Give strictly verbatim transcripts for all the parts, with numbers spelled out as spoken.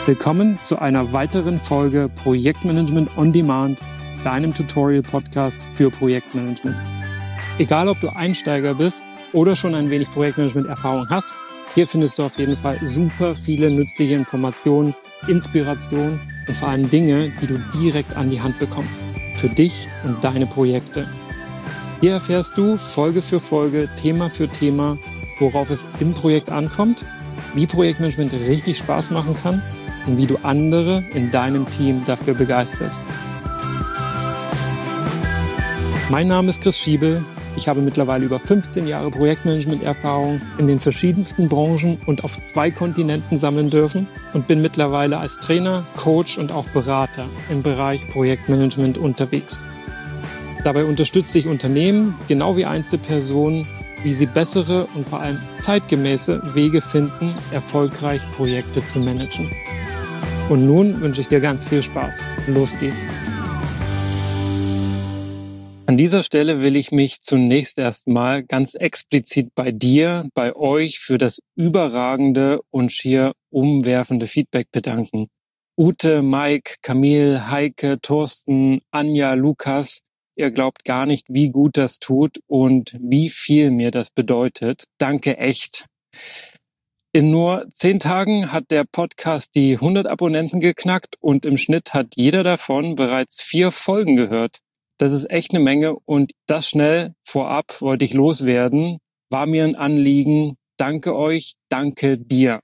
Willkommen zu einer weiteren Folge Projektmanagement on Demand, deinem Tutorial-Podcast für Projektmanagement. Egal, ob du Einsteiger bist oder schon ein wenig Projektmanagement-Erfahrung hast, hier findest du auf jeden Fall super viele nützliche Informationen, Inspiration und vor allem Dinge, die du direkt an die Hand bekommst, für dich und deine Projekte. Hier erfährst du Folge für Folge, Thema für Thema, worauf es im Projekt ankommt, wie Projektmanagement richtig Spaß machen kann und wie du andere in deinem Team dafür begeisterst. Mein Name ist Chris Schiebel. Ich habe mittlerweile über fünfzehn Jahre Projektmanagement-Erfahrung in den verschiedensten Branchen und auf zwei Kontinenten sammeln dürfen und bin mittlerweile als Trainer, Coach und auch Berater im Bereich Projektmanagement unterwegs. Dabei unterstütze ich Unternehmen, genau wie Einzelpersonen, wie sie bessere und vor allem zeitgemäße Wege finden, erfolgreich Projekte zu managen. Und nun wünsche ich dir ganz viel Spaß. Los geht's. An dieser Stelle will ich mich zunächst erstmal ganz explizit bei dir, bei euch für das überragende und schier umwerfende Feedback bedanken. Ute, Mike, Camille, Heike, Thorsten, Anja, Lukas, ihr glaubt gar nicht, wie gut das tut und wie viel mir das bedeutet. Danke echt. In nur zehn Tagen hat der Podcast die hundert Abonnenten geknackt und im Schnitt hat jeder davon bereits vier Folgen gehört. Das ist echt eine Menge und das schnell vorab wollte ich loswerden. War mir ein Anliegen. Danke euch, danke dir.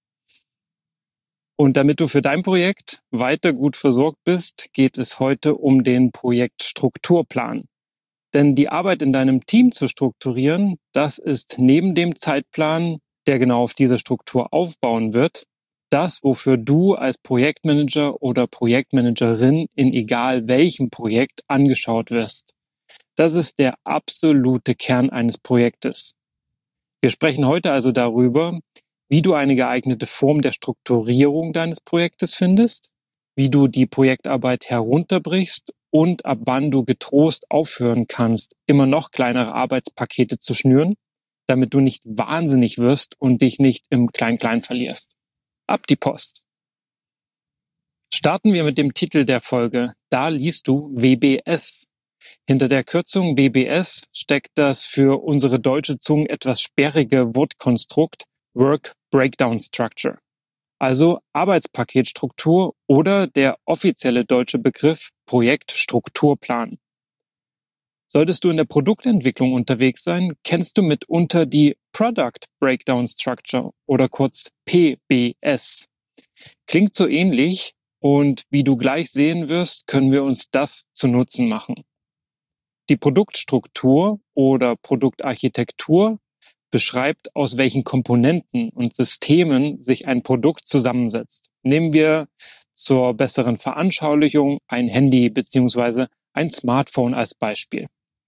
Und damit du für dein Projekt weiter gut versorgt bist, geht es heute um den Projektstrukturplan. Denn die Arbeit in deinem Team zu strukturieren, das ist neben dem Zeitplan, der genau auf diese Struktur aufbauen wird, das, wofür du als Projektmanager oder Projektmanagerin in egal welchem Projekt angeschaut wirst. Das ist der absolute Kern eines Projektes. Wir sprechen heute also darüber, wie du eine geeignete Form der Strukturierung deines Projektes findest, wie du die Projektarbeit herunterbrichst und ab wann du getrost aufhören kannst, immer noch kleinere Arbeitspakete zu schnüren, damit du nicht wahnsinnig wirst und dich nicht im Klein-Klein verlierst. Ab die Post. Starten wir mit dem Titel der Folge. Da liest du W B S. Hinter der Kürzung W B S steckt das für unsere deutsche Zunge etwas sperrige Wortkonstrukt Work Breakdown Structure. Also Arbeitspaketstruktur oder der offizielle deutsche Begriff Projektstrukturplan. Solltest du in der Produktentwicklung unterwegs sein, kennst du mitunter die Product Breakdown Structure oder kurz P B S. Klingt so ähnlich und wie du gleich sehen wirst, können wir uns das zu Nutzen machen. Die Produktstruktur oder Produktarchitektur beschreibt, aus welchen Komponenten und Systemen sich ein Produkt zusammensetzt. Nehmen wir zur besseren Veranschaulichung ein Handy bzw. ein Smartphone als Beispiel.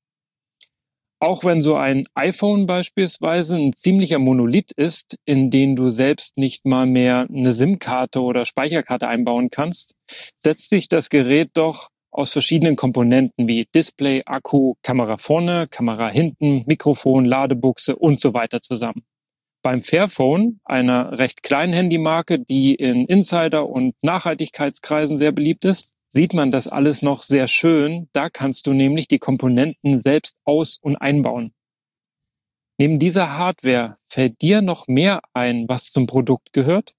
Auch wenn so ein iPhone beispielsweise ein ziemlicher Monolith ist, in den du selbst nicht mal mehr eine SIM-Karte oder Speicherkarte einbauen kannst, setzt sich das Gerät doch aus verschiedenen Komponenten wie Display, Akku, Kamera vorne, Kamera hinten, Mikrofon, Ladebuchse und so weiter zusammen. Beim Fairphone, einer recht kleinen Handymarke, die in Insider- und Nachhaltigkeitskreisen sehr beliebt ist, sieht man das alles noch sehr schön. Da kannst du nämlich die Komponenten selbst aus- und einbauen. Neben dieser Hardware fällt dir noch mehr ein, was zum Produkt gehört?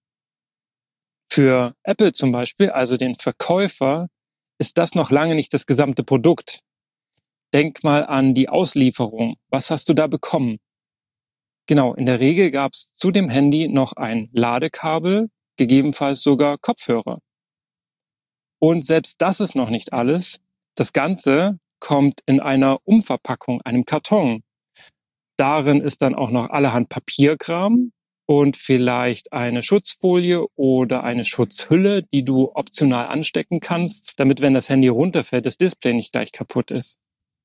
Für Apple zum Beispiel, also den Verkäufer, ist das noch lange nicht das gesamte Produkt. Denk mal an die Auslieferung. Was hast du da bekommen? Genau, in der Regel gab es zu dem Handy noch ein Ladekabel, gegebenenfalls sogar Kopfhörer. Und selbst das ist noch nicht alles. Das Ganze kommt in einer Umverpackung, einem Karton. Darin ist dann auch noch allerhand Papierkram und vielleicht eine Schutzfolie oder eine Schutzhülle, die du optional anstecken kannst, damit, wenn das Handy runterfällt, das Display nicht gleich kaputt ist.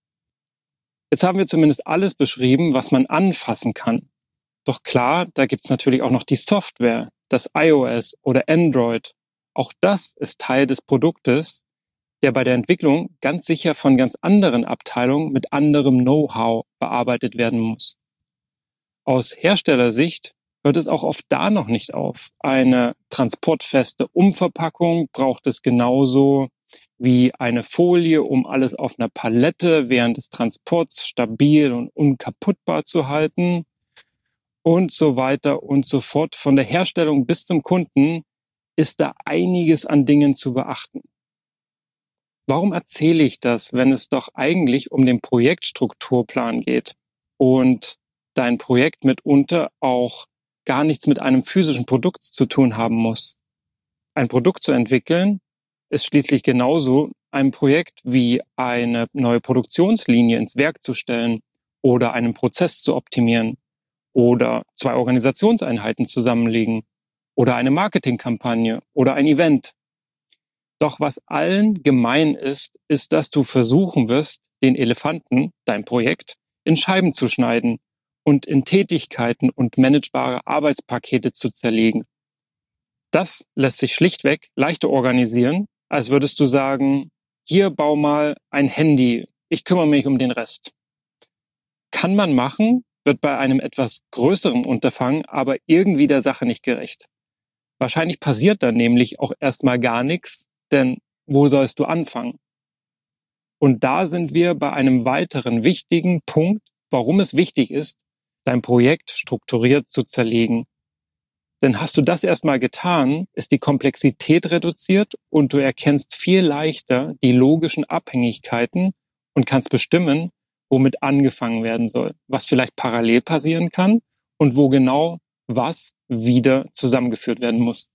Jetzt haben wir zumindest alles beschrieben, was man anfassen kann. Doch klar, da gibt's natürlich auch noch die Software, das iOS oder Android. Auch das ist Teil des Produktes, der bei der Entwicklung ganz sicher von ganz anderen Abteilungen mit anderem Know-how bearbeitet werden muss. Aus Herstellersicht hört es auch oft da noch nicht auf. Eine transportfeste Umverpackung braucht es genauso wie eine Folie, um alles auf einer Palette während des Transports stabil und unkaputtbar zu halten und so weiter und so fort. Von der Herstellung bis zum Kunden ist da einiges an Dingen zu beachten. Warum erzähle ich das, wenn es doch eigentlich um den Projektstrukturplan geht und dein Projekt mitunter auch gar nichts mit einem physischen Produkt zu tun haben muss? Ein Produkt zu entwickeln ist schließlich genauso ein Projekt wie eine neue Produktionslinie ins Werk zu stellen oder einen Prozess zu optimieren oder zwei Organisationseinheiten zusammenlegen oder eine Marketingkampagne oder ein Event. Doch was allen gemein ist, ist, dass du versuchen wirst, den Elefanten, dein Projekt, in Scheiben zu schneiden und in Tätigkeiten und managebare Arbeitspakete zu zerlegen. Das lässt sich schlichtweg leichter organisieren, als würdest du sagen, hier bau mal ein Handy, ich kümmere mich um den Rest. Kann man machen, wird bei einem etwas größeren Unterfangen aber irgendwie der Sache nicht gerecht. Wahrscheinlich passiert dann nämlich auch erstmal gar nichts, denn wo sollst du anfangen? Und da sind wir bei einem weiteren wichtigen Punkt, warum es wichtig ist, dein Projekt strukturiert zu zerlegen. Denn hast du das erstmal getan, ist die Komplexität reduziert und du erkennst viel leichter die logischen Abhängigkeiten und kannst bestimmen, womit angefangen werden soll, was vielleicht parallel passieren kann und wo genau was wieder zusammengeführt werden muss.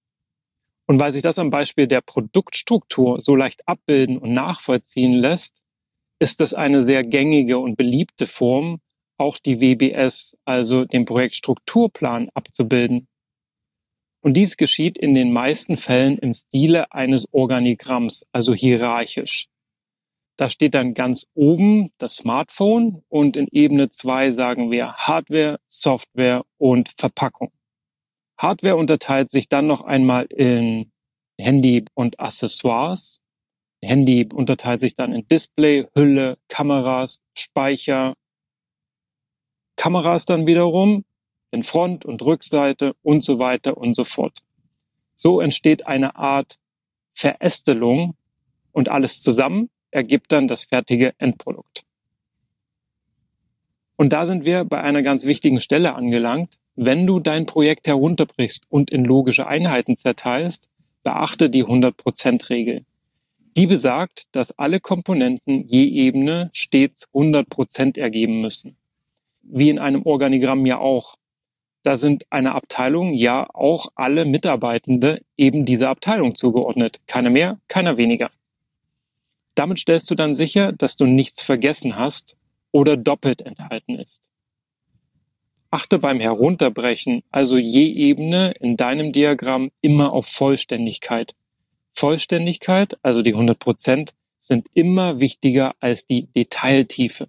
Und weil sich das am Beispiel der Produktstruktur so leicht abbilden und nachvollziehen lässt, ist das eine sehr gängige und beliebte Form, auch die W B S, also den Projektstrukturplan, abzubilden. Und dies geschieht in den meisten Fällen im Stile eines Organigramms, also hierarchisch. Da steht dann ganz oben das Smartphone und in Ebene zwei sagen wir Hardware, Software und Verpackung. Hardware unterteilt sich dann noch einmal in Handy und Accessoires. Handy unterteilt sich dann in Display, Hülle, Kameras, Speicher. Kameras dann wiederum in Front- und Rückseite und so weiter und so fort. So entsteht eine Art Verästelung und alles zusammen ergibt dann das fertige Endprodukt. Und da sind wir bei einer ganz wichtigen Stelle angelangt. Wenn du dein Projekt herunterbrichst und in logische Einheiten zerteilst, beachte die hundert Prozent Regel. Die besagt, dass alle Komponenten je Ebene stets hundert Prozent ergeben müssen. Wie in einem Organigramm ja auch. Da sind einer Abteilung ja auch alle Mitarbeitende eben dieser Abteilung zugeordnet. Keiner mehr, keiner weniger. Damit stellst du dann sicher, dass du nichts vergessen hast oder doppelt enthalten ist. Achte beim Herunterbrechen, also je Ebene in deinem Diagramm, immer auf Vollständigkeit. Vollständigkeit, also die hundert Prozent, sind immer wichtiger als die Detailtiefe.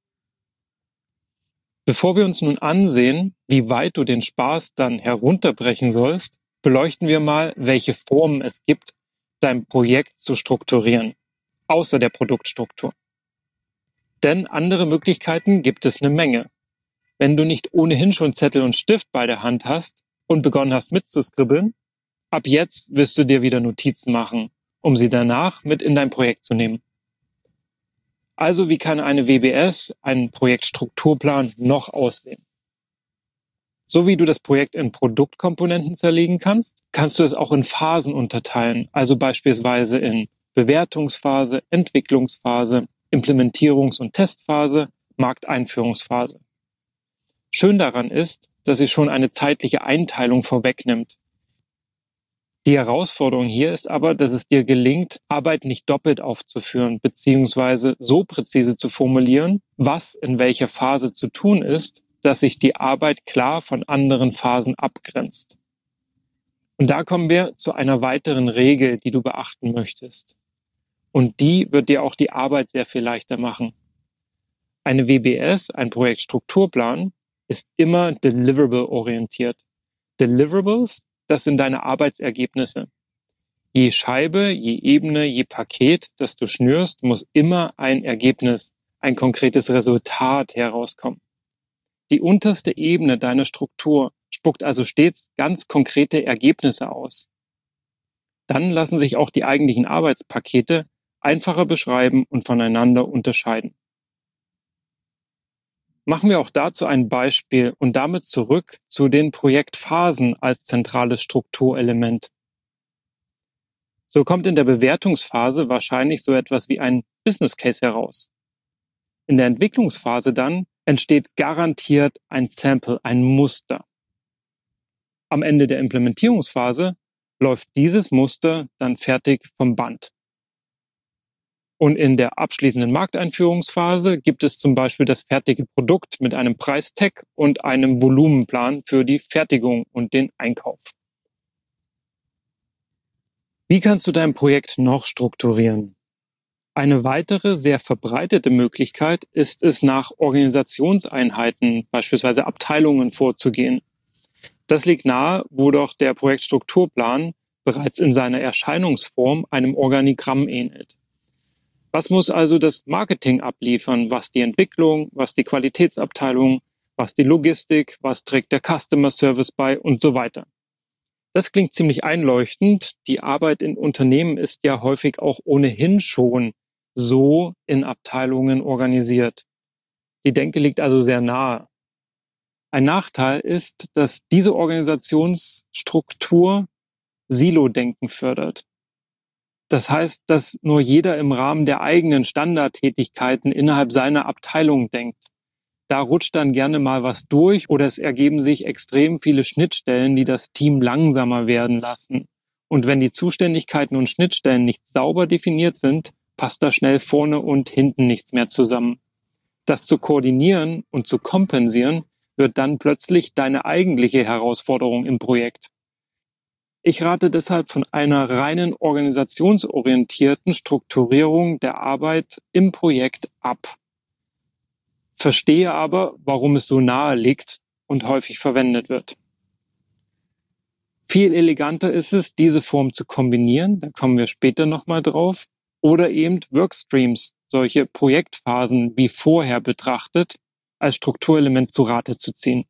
Bevor wir uns nun ansehen, wie weit du den Spaß dann herunterbrechen sollst, beleuchten wir mal, welche Formen es gibt, dein Projekt zu strukturieren, außer der Produktstruktur. Denn andere Möglichkeiten gibt es eine Menge. Wenn du nicht ohnehin schon Zettel und Stift bei der Hand hast und begonnen hast mitzuskribbeln, ab jetzt wirst du dir wieder Notizen machen, um sie danach mit in dein Projekt zu nehmen. Also wie kann eine W B S, ein Projektstrukturplan, noch aussehen? So wie du das Projekt in Produktkomponenten zerlegen kannst, kannst du es auch in Phasen unterteilen, also beispielsweise in Bewertungsphase, Entwicklungsphase, Implementierungs- und Testphase, Markteinführungsphase. Schön daran ist, dass sie schon eine zeitliche Einteilung vorwegnimmt. Die Herausforderung hier ist aber, dass es dir gelingt, Arbeit nicht doppelt aufzuführen, beziehungsweise so präzise zu formulieren, was in welcher Phase zu tun ist, dass sich die Arbeit klar von anderen Phasen abgrenzt. Und da kommen wir zu einer weiteren Regel, die du beachten möchtest. Und die wird dir auch die Arbeit sehr viel leichter machen. Eine W B S, ein Projektstrukturplan, ist immer deliverable-orientiert. Deliverables, das sind deine Arbeitsergebnisse. Je Scheibe, je Ebene, je Paket, das du schnürst, muss immer ein Ergebnis, ein konkretes Resultat herauskommen. Die unterste Ebene deiner Struktur spuckt also stets ganz konkrete Ergebnisse aus. Dann lassen sich auch die eigentlichen Arbeitspakete einfacher beschreiben und voneinander unterscheiden. Machen wir auch dazu ein Beispiel und damit zurück zu den Projektphasen als zentrales Strukturelement. So kommt in der Bewertungsphase wahrscheinlich so etwas wie ein Business Case heraus. In der Entwicklungsphase dann entsteht garantiert ein Sample, ein Muster. Am Ende der Implementierungsphase läuft dieses Muster dann fertig vom Band. Und in der abschließenden Markteinführungsphase gibt es zum Beispiel das fertige Produkt mit einem Preistag und einem Volumenplan für die Fertigung und den Einkauf. Wie kannst du dein Projekt noch strukturieren? Eine weitere sehr verbreitete Möglichkeit ist es, nach Organisationseinheiten, beispielsweise Abteilungen, vorzugehen. Das liegt nahe, wo doch der Projektstrukturplan bereits in seiner Erscheinungsform einem Organigramm ähnelt. Was muss also das Marketing abliefern? Was die Entwicklung, was die Qualitätsabteilung, was die Logistik, was trägt der Customer Service bei und so weiter. Das klingt ziemlich einleuchtend. Die Arbeit in Unternehmen ist ja häufig auch ohnehin schon so in Abteilungen organisiert. Die Denke liegt also sehr nahe. Ein Nachteil ist, dass diese Organisationsstruktur Silo-Denken fördert. Das heißt, dass nur jeder im Rahmen der eigenen Standardtätigkeiten innerhalb seiner Abteilung denkt. Da rutscht dann gerne mal was durch oder es ergeben sich extrem viele Schnittstellen, die das Team langsamer werden lassen. Und wenn die Zuständigkeiten und Schnittstellen nicht sauber definiert sind, passt da schnell vorne und hinten nichts mehr zusammen. Das zu koordinieren und zu kompensieren wird dann plötzlich deine eigentliche Herausforderung im Projekt. Ich rate deshalb von einer reinen organisationsorientierten Strukturierung der Arbeit im Projekt ab. Verstehe aber, warum es so nahe liegt und häufig verwendet wird. Viel eleganter ist es, diese Form zu kombinieren, da kommen wir später nochmal drauf, oder eben Workstreams, solche Projektphasen wie vorher betrachtet, als Strukturelement zu Rate zu ziehen.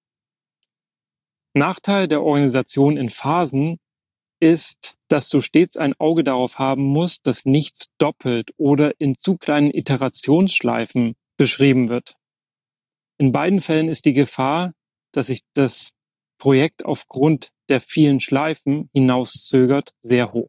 Nachteil der Organisation in Phasen ist, dass du stets ein Auge darauf haben musst, dass nichts doppelt oder in zu kleinen Iterationsschleifen beschrieben wird. In beiden Fällen ist die Gefahr, dass sich das Projekt aufgrund der vielen Schleifen hinauszögert, sehr hoch.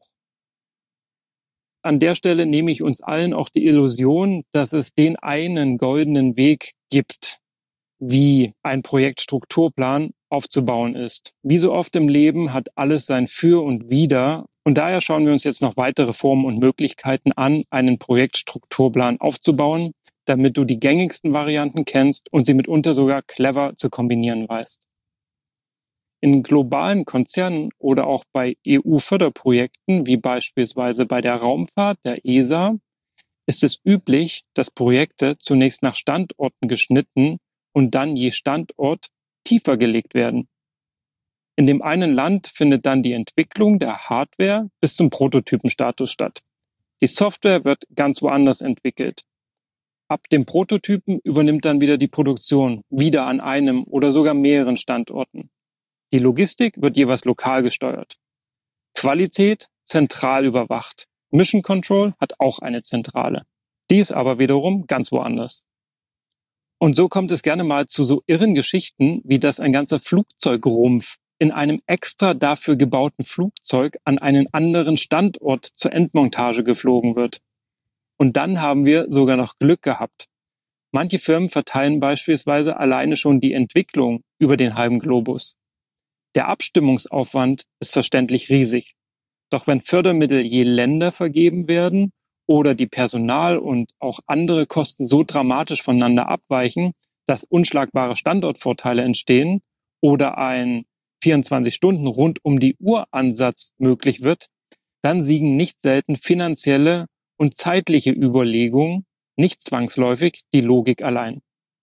An der Stelle nehme ich uns allen auch die Illusion, dass es den einen goldenen Weg gibt, wie ein Projektstrukturplan aufzubauen ist. Wie so oft im Leben hat alles sein Für und Wider. Und daher schauen wir uns jetzt noch weitere Formen und Möglichkeiten an, einen Projektstrukturplan aufzubauen, damit du die gängigsten Varianten kennst und sie mitunter sogar clever zu kombinieren weißt. In globalen Konzernen oder auch bei E U-Förderprojekten, wie beispielsweise bei der Raumfahrt, der E S A, ist es üblich, dass Projekte zunächst nach Standorten geschnitten und dann je Standort tiefer gelegt werden. In dem einen Land findet dann die Entwicklung der Hardware bis zum Prototypenstatus statt. Die Software wird ganz woanders entwickelt. Ab dem Prototypen übernimmt dann wieder die Produktion, wieder an einem oder sogar mehreren Standorten. Die Logistik wird jeweils lokal gesteuert. Qualität zentral überwacht. Mission Control hat auch eine Zentrale. Die ist aber wiederum ganz woanders. Und so kommt es gerne mal zu so irren Geschichten, wie dass ein ganzer Flugzeugrumpf in einem extra dafür gebauten Flugzeug an einen anderen Standort zur Endmontage geflogen wird. Und dann haben wir sogar noch Glück gehabt. Manche Firmen verteilen beispielsweise alleine schon die Entwicklung über den halben Globus. Der Abstimmungsaufwand ist verständlich riesig. Doch wenn Fördermittel je Länder vergeben werden oder die Personal- und auch andere Kosten so dramatisch voneinander abweichen, dass unschlagbare Standortvorteile entstehen oder ein vierundzwanzig Stunden rund um die Uhr Ansatz möglich wird, dann siegen nicht selten finanzielle und zeitliche Überlegungen, nicht zwangsläufig die Logik allein.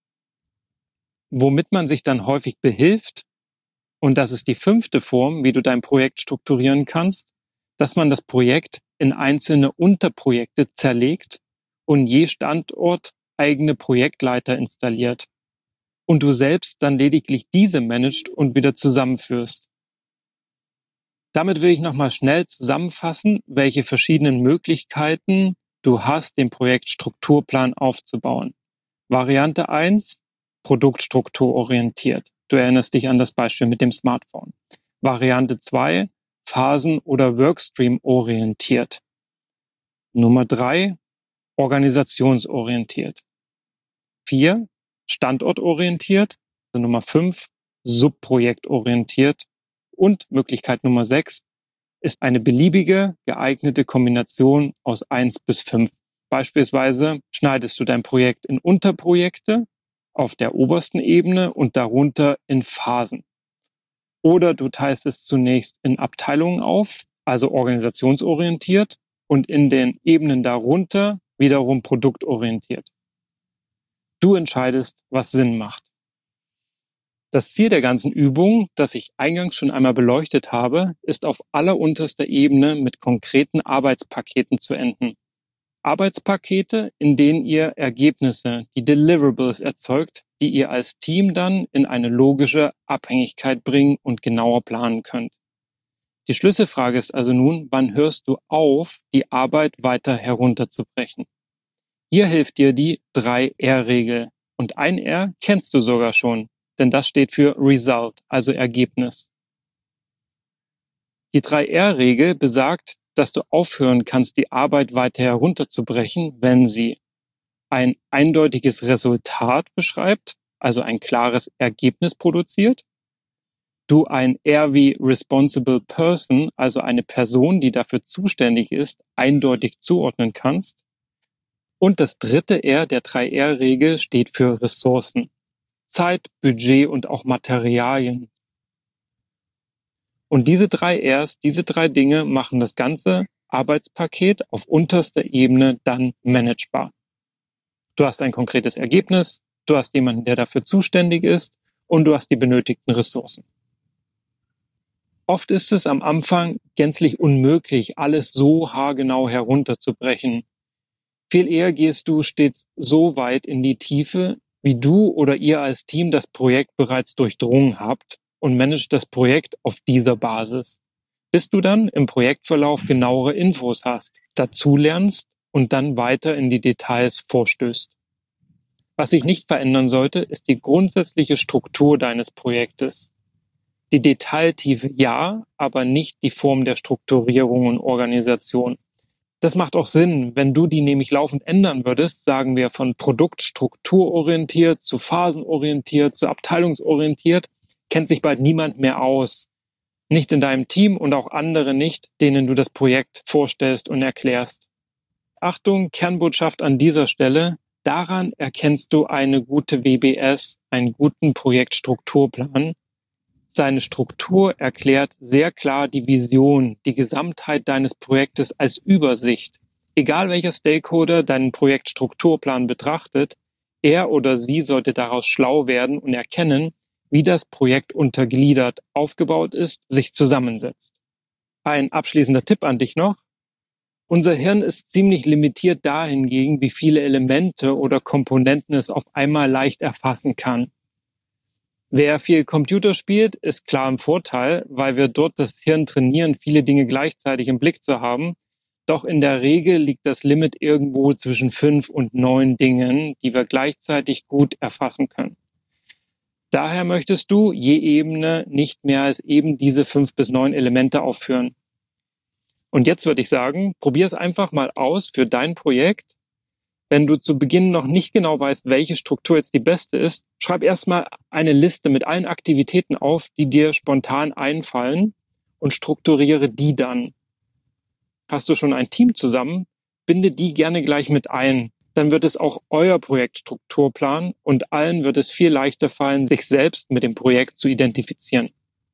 Womit man sich dann häufig behilft, und das ist die fünfte Form, wie du dein Projekt strukturieren kannst, dass man das Projekt in einzelne Unterprojekte zerlegt und je Standort eigene Projektleiter installiert. und du selbst dann lediglich diese managst und wieder zusammenführst. Damit will ich nochmal schnell zusammenfassen, welche verschiedenen Möglichkeiten du hast, den Projektstrukturplan aufzubauen. Variante eins, produktstrukturorientiert. Du erinnerst dich an das Beispiel mit dem Smartphone. Variante zwei, Phasen- oder Workstream-orientiert. Nummer drei, organisationsorientiert. Vier, standortorientiert. Also Nummer fünf, subprojektorientiert. Und Möglichkeit Nummer sechs ist eine beliebige, geeignete Kombination aus eins bis fünf. Beispielsweise schneidest du dein Projekt in Unterprojekte auf der obersten Ebene und darunter in Phasen. Oder du teilst es zunächst in Abteilungen auf, also organisationsorientiert, und in den Ebenen darunter wiederum produktorientiert. Du entscheidest, was Sinn macht. Das Ziel der ganzen Übung, das ich eingangs schon einmal beleuchtet habe, ist auf allerunterster Ebene mit konkreten Arbeitspaketen zu enden. Arbeitspakete, in denen ihr Ergebnisse, die Deliverables erzeugt, die ihr als Team dann in eine logische Abhängigkeit bringen und genauer planen könnt. Die Schlüsselfrage ist also nun, wann hörst du auf, die Arbeit weiter herunterzubrechen? Hier hilft dir die drei R Regel. Und ein R kennst du sogar schon, denn das steht für Result, also Ergebnis. Die drei R Regel besagt, dass du aufhören kannst, die Arbeit weiter herunterzubrechen, wenn sie ein eindeutiges Resultat beschreibt, also ein klares Ergebnis produziert, du ein R wie Responsible Person, also eine Person, die dafür zuständig ist, eindeutig zuordnen kannst, und das dritte R der drei R Regel steht für Ressourcen, Zeit, Budget und auch Materialien. Und diese drei Rs, diese drei Dinge machen das ganze Arbeitspaket auf unterster Ebene dann managebar. Du hast ein konkretes Ergebnis, du hast jemanden, der dafür zuständig ist und du hast die benötigten Ressourcen. Oft ist es am Anfang gänzlich unmöglich, alles so haargenau herunterzubrechen. Viel eher gehst du stets so weit in die Tiefe, wie du oder ihr als Team das Projekt bereits durchdrungen habt und managt das Projekt auf dieser Basis, bis du dann im Projektverlauf genauere Infos hast, dazulernst und dann weiter in die Details vorstößt. Was sich nicht verändern sollte, ist die grundsätzliche Struktur deines Projektes. Die Detailtiefe ja, aber nicht die Form der Strukturierung und Organisation. Das macht auch Sinn, wenn du die nämlich laufend ändern würdest, sagen wir von produktstrukturorientiert zu phasenorientiert zu abteilungsorientiert, kennt sich bald niemand mehr aus. Nicht in deinem Team und auch andere nicht, denen du das Projekt vorstellst und erklärst. Achtung, Kernbotschaft an dieser Stelle. Daran erkennst du eine gute W B S, einen guten Projektstrukturplan. Seine Struktur erklärt sehr klar die Vision, die Gesamtheit deines Projektes als Übersicht. Egal welcher Stakeholder deinen Projektstrukturplan betrachtet, er oder sie sollte daraus schlau werden und erkennen, wie das Projekt untergliedert aufgebaut ist, sich zusammensetzt. Ein abschließender Tipp an dich noch. Unser Hirn ist ziemlich limitiert dahingegen, wie viele Elemente oder Komponenten es auf einmal leicht erfassen kann. Wer viel Computer spielt, ist klar im Vorteil, weil wir dort das Hirn trainieren, viele Dinge gleichzeitig im Blick zu haben. Doch in der Regel liegt das Limit irgendwo zwischen fünf und neun Dingen, die wir gleichzeitig gut erfassen können. Daher möchtest du je Ebene nicht mehr als eben diese fünf bis neun Elemente aufführen. Und jetzt würde ich sagen, probier es einfach mal aus für dein Projekt. Wenn du zu Beginn noch nicht genau weißt, welche Struktur jetzt die beste ist, schreib erstmal eine Liste mit allen Aktivitäten auf, die dir spontan einfallen und strukturiere die dann. Hast du schon ein Team zusammen, binde die gerne gleich mit ein. Dann wird es auch euer Projektstrukturplan und allen wird es viel leichter fallen, sich selbst mit dem Projekt zu identifizieren.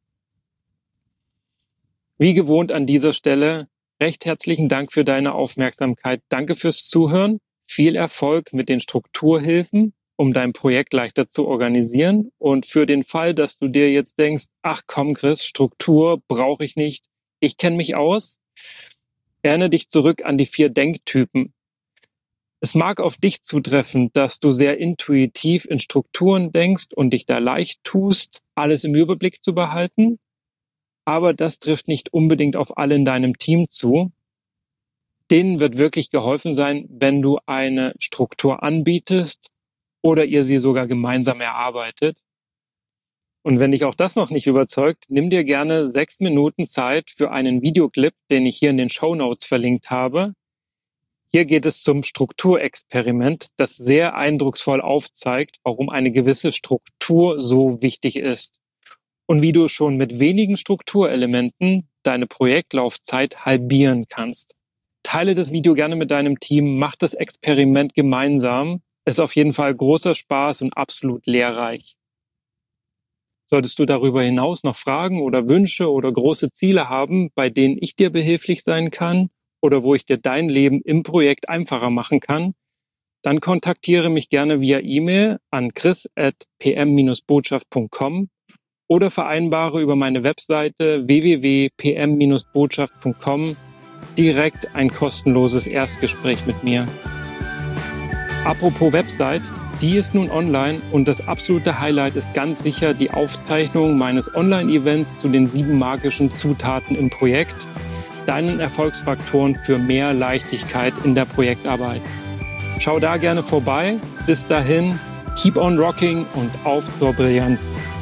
Wie gewohnt an dieser Stelle, recht herzlichen Dank für deine Aufmerksamkeit. Danke fürs Zuhören. Viel Erfolg mit den Strukturhilfen, um dein Projekt leichter zu organisieren. Und für den Fall, dass du dir jetzt denkst, ach komm Chris, Struktur brauche ich nicht, ich kenne mich aus, erinnere dich zurück an die vier Denktypen. Es mag auf dich zutreffen, dass du sehr intuitiv in Strukturen denkst und dich da leicht tust, alles im Überblick zu behalten. Aber das trifft nicht unbedingt auf alle in deinem Team zu. Denen wird wirklich geholfen sein, wenn du eine Struktur anbietest oder ihr sie sogar gemeinsam erarbeitet. Und wenn dich auch das noch nicht überzeugt, nimm dir gerne sechs Minuten Zeit für einen Videoclip, den ich hier in den Shownotes verlinkt habe. Hier geht es zum Strukturexperiment, das sehr eindrucksvoll aufzeigt, warum eine gewisse Struktur so wichtig ist und wie du schon mit wenigen Strukturelementen deine Projektlaufzeit halbieren kannst. Teile das Video gerne mit deinem Team, mach das Experiment gemeinsam. Es ist auf jeden Fall großer Spaß und absolut lehrreich. Solltest du darüber hinaus noch Fragen oder Wünsche oder große Ziele haben, bei denen ich dir behilflich sein kann oder wo ich dir dein Leben im Projekt einfacher machen kann, dann kontaktiere mich gerne via E-Mail an chris at p m dash botschaft punkt com oder vereinbare über meine Webseite w w w punkt p m dash botschaft punkt com direkt ein kostenloses Erstgespräch mit mir. Apropos Website, die ist nun online und das absolute Highlight ist ganz sicher die Aufzeichnung meines Online-Events zu den sieben magischen Zutaten im Projekt, deinen Erfolgsfaktoren für mehr Leichtigkeit in der Projektarbeit. Schau da gerne vorbei. Bis dahin, keep on rocking und auf zur Brillanz.